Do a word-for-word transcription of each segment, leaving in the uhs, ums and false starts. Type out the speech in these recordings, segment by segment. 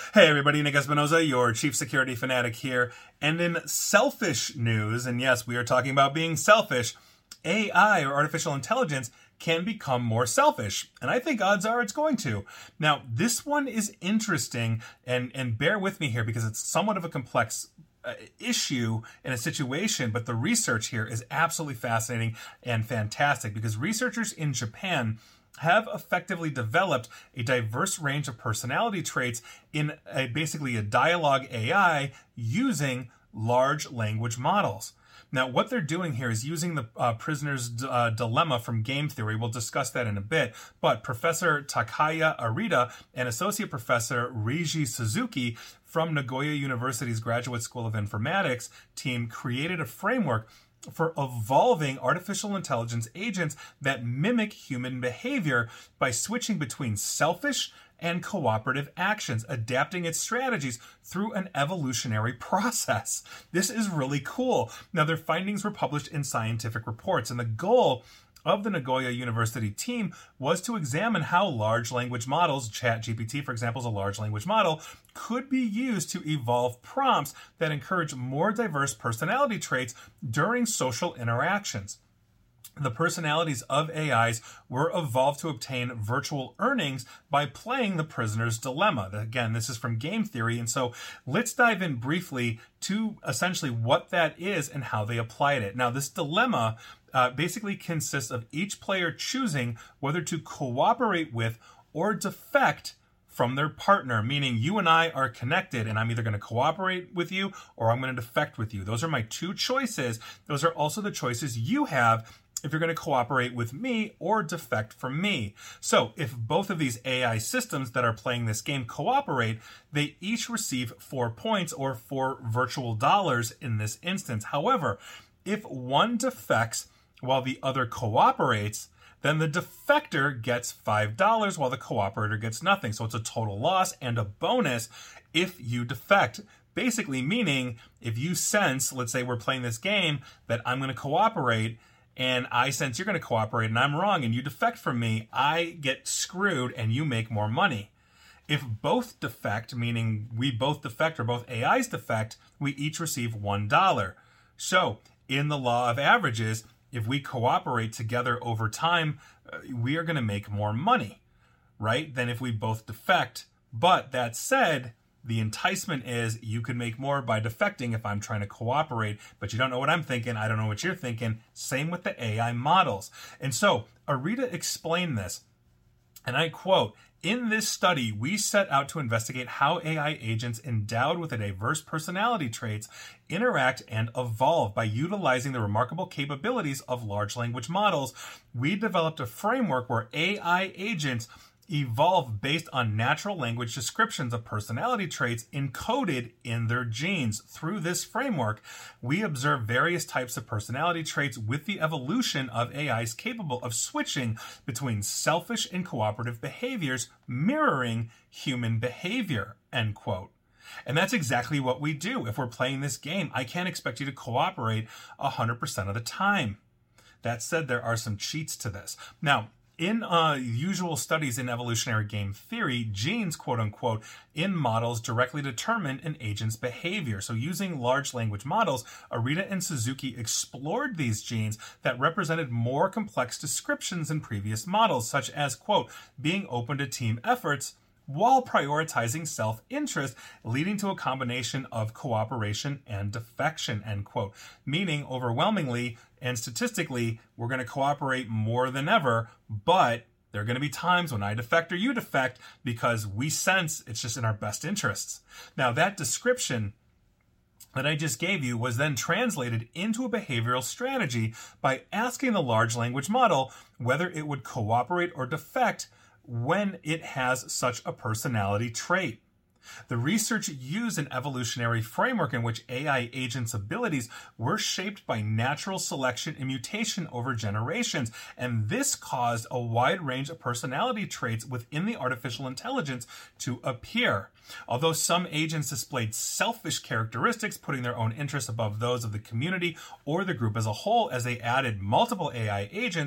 Hey everybody, Nick Espinoza, your chief security fanatic here. And in selfish news, and yes, we are talking about being selfish, A I or artificial intelligence can become more selfish. And I think odds are it's going to. Now, this one is interesting, and, and bear with me here because it's somewhat of a complex uh, issue in a situation, but the research here is absolutely fascinating and fantastic because researchers in Japan have effectively developed a diverse range of personality traits in a, basically a dialogue A I using large language models. Now, what they're doing here is using the uh, prisoner's d- uh, dilemma from game theory. We'll discuss that in a bit. But Professor Takaya Arita and Associate Professor Reiji Suzuki from Nagoya University's Graduate School of Informatics team created a framework for evolving artificial intelligence agents that mimic human behavior by switching between selfish and cooperative actions, adapting its strategies through an evolutionary process. This is really cool. Now, their findings were published in scientific reports, and the goal of the Nagoya University team was to examine how large language models, ChatGPT, for example, is a large language model, could be used to evolve prompts that encourage more diverse personality traits during social interactions. The personalities of A Is were evolved to obtain virtual earnings by playing the prisoner's dilemma. Again, this is from game theory, and so let's dive in briefly to essentially what that is and how they applied it. Now, this dilemma uh, basically consists of each player choosing whether to cooperate with or defect from their partner, meaning you and I are connected and I'm either going to cooperate with you or I'm going to defect with you. Those are my two choices. Those are also the choices you have if you're going to cooperate with me or defect from me. So if both of these A I systems that are playing this game cooperate, they each receive four points or four virtual dollars in this instance. However, if one defects while the other cooperates, then the defector gets five dollars while the cooperator gets nothing. So it's a total loss and a bonus if you defect. Basically meaning if you sense, let's say we're playing this game, that I'm going to cooperate, and I sense you're going to cooperate and I'm wrong and you defect from me, I get screwed and you make more money. If both defect, meaning we both defect or both A Is defect, we each receive one dollar. So in the law of averages, if we cooperate together over time, uh, we are going to make more money, right, than if we both defect. But that said, the enticement is you can make more by defecting if I'm trying to cooperate, but you don't know what I'm thinking. I don't know what you're thinking. Same with the A I models. And so Arita explained this, and I quote, "In this study, we set out to investigate how A I agents endowed with a diverse personality traits interact and evolve. By utilizing the remarkable capabilities of large language models, we developed a framework where A I agents evolve based on natural language descriptions of personality traits encoded in their genes. Through this framework, we observe various types of personality traits with the evolution of A Is capable of switching between selfish and cooperative behaviors, mirroring human behavior," end quote. And that's exactly what we do. If we're playing this game, I can't expect you to cooperate one hundred percent of the time. That said, there are some cheats to this. Now, in uh, usual studies in evolutionary game theory, genes, quote unquote, in models directly determine an agent's behavior. So using large language models, Arita and Suzuki explored these genes that represented more complex descriptions in previous models, such as, quote, being open to team efforts while prioritizing self-interest, leading to a combination of cooperation and defection, end quote. Meaning, overwhelmingly and statistically, we're going to cooperate more than ever, but there are going to be times when I defect or you defect because we sense it's just in our best interests. Now, that description that I just gave you was then translated into a behavioral strategy by asking the large language model whether it would cooperate or defect when it has such a personality trait. The research used an evolutionary framework in which A I agents' abilities were shaped by natural selection and mutation over generations, and this caused a wide range of personality traits within the artificial intelligence to appear. Although some agents displayed selfish characteristics, putting their own interests above those of the community or the group as a whole, as they added multiple A I agents,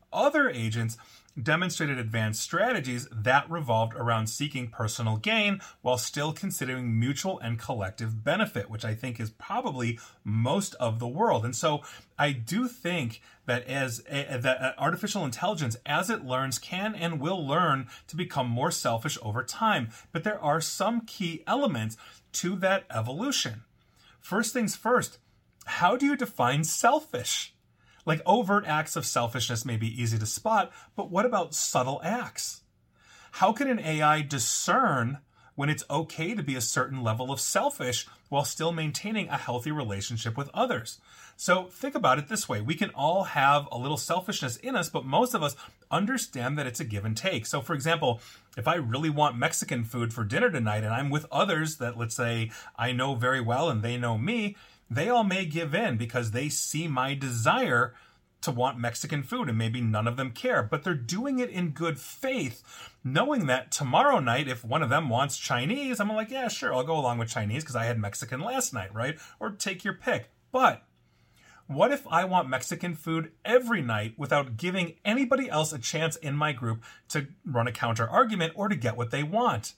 Other agents demonstrated advanced strategies that revolved around seeking personal gain while still considering mutual and collective benefit, which I think is probably most of the world. And so I do think that as a, that artificial intelligence, as it learns, can and will learn to become more selfish over time. But there are some key elements to that evolution. First things first, how do you define selfish? Like, overt acts of selfishness may be easy to spot, but what about subtle acts? How can an A I discern when it's okay to be a certain level of selfish while still maintaining a healthy relationship with others? So think about it this way. We can all have a little selfishness in us, but most of us understand that it's a give and take. So for example, if I really want Mexican food for dinner tonight and I'm with others that, let's say, I know very well and they know me, they all may give in because they see my desire to want Mexican food and maybe none of them care, but they're doing it in good faith, knowing that tomorrow night, if one of them wants Chinese, I'm like, yeah, sure, I'll go along with Chinese because I had Mexican last night, right? Or take your pick. But what if I want Mexican food every night without giving anybody else a chance in my group to run a counter argument or to get what they want?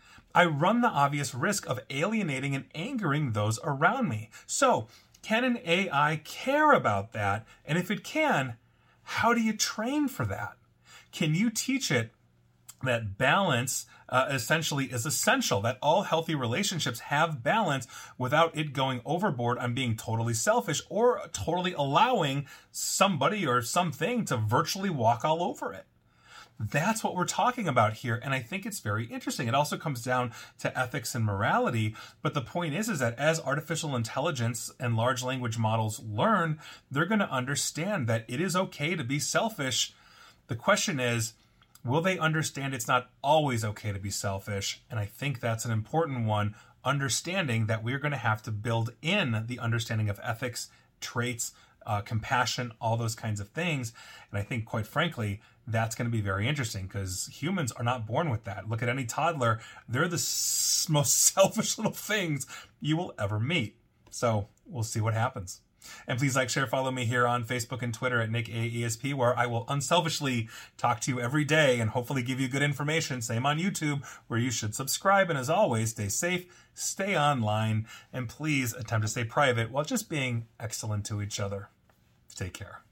I run the obvious risk of alienating and angering those around me. So, can an A I care about that? And if it can, how do you train for that? Can you teach it that balance uh, essentially is essential, that all healthy relationships have balance without it going overboard on being totally selfish or totally allowing somebody or something to virtually walk all over it? That's what we're talking about here, and I think it's very interesting. It also comes down to ethics and morality, but the point is, is that as artificial intelligence and large language models learn, they're going to understand that it is okay to be selfish. The question is, will they understand it's not always okay to be selfish? And I think that's an important one, understanding that we're going to have to build in the understanding of ethics, traits, uh, compassion, all those kinds of things. And I think, quite frankly, that's going to be very interesting because humans are not born with that. Look at any toddler. They're the s- most selfish little things you will ever meet. So we'll see what happens. And please like, share, follow me here on Facebook and Twitter at Nick A E S P, where I will unselfishly talk to you every day and hopefully give you good information. Same on YouTube, where you should subscribe. And as always, stay safe, stay online, and please attempt to stay private while just being excellent to each other. Take care.